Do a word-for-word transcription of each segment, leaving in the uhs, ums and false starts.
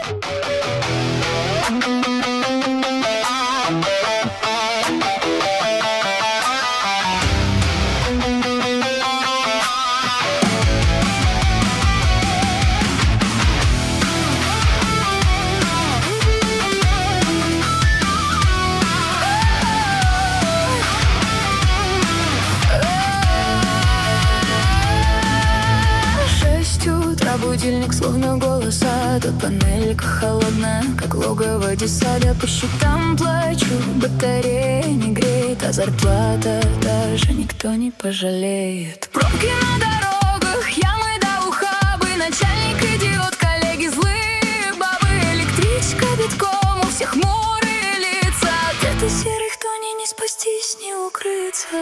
Будильник словно голос ада, панелька холодная, как логово десада. По счетам плачу, батарея не греет, а зарплата даже никто не пожалеет. Пробки на дорогах, ямы до ухабы, начальник идиот, коллеги злые бабы. Электричка битком, у всех хмурые лица. От этой серой хтони не спастись, не укрыться.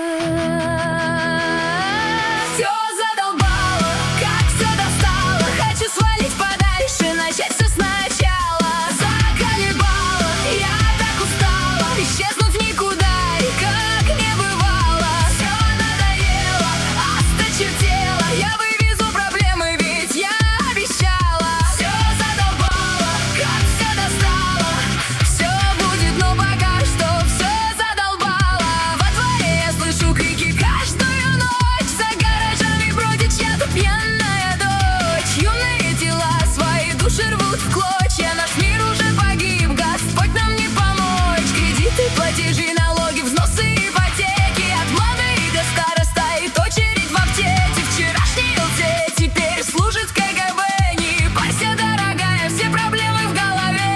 Все задолбало, как все достало. Хочу свалить подальше, начать все сначала. Заколебало, я так устала, исчезнуть в никуда и как не бывало. Все надоело, осточертело, я вывезу проблемы, ведь я обещала. Все задолбало, как все достало. Все будет, но пока что все задолбало. Во дворе я слышу крики каждую ночь. За гаражами бродит чья-то пьяная дочь. Юные тела свои души рвут в клочья. Наш мир уже погиб, Господь нам не помочь. Кредиты, платежи, налоги, взносы, ипотеки. От млада и до стара стоит очередь в аптеке. Вчерашний ЛТ теперь служит в КГБ. Не парься, дорогая, все проблемы в голове.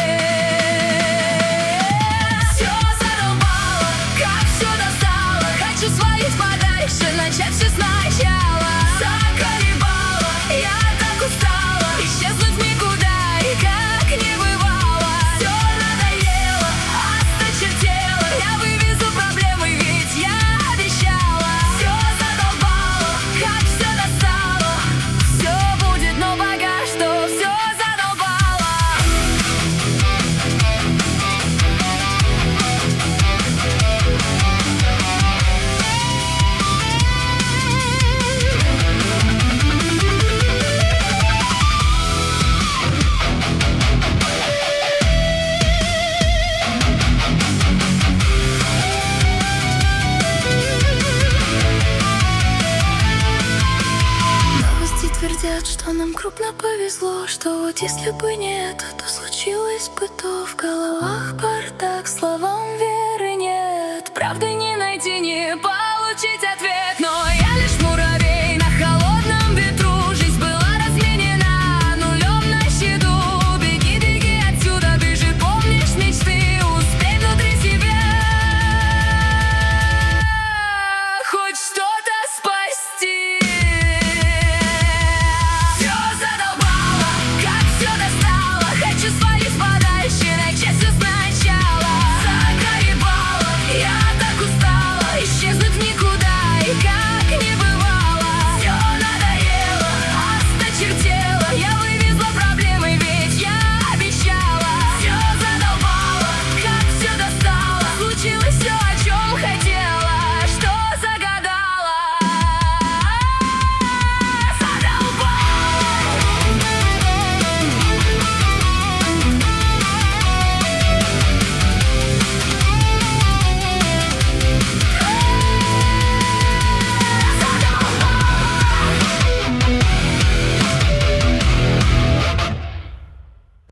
Все задолбало, как все достало. Хочу свалить подальше, начать все сначала. Заколебало, я так устала, исчезнуть в никуда и как не бывало. Все надоело, осточертело, я вывезу проблемы, ведь я обещала. Все задолбало, как все достало. Все будет, но пока что все задолбало. Новости твердят, что нам крупно повезло, что вот если бы не это, то случилось бы то. В головах бардак, словам веры нет, правды не найти, не получить ответ, но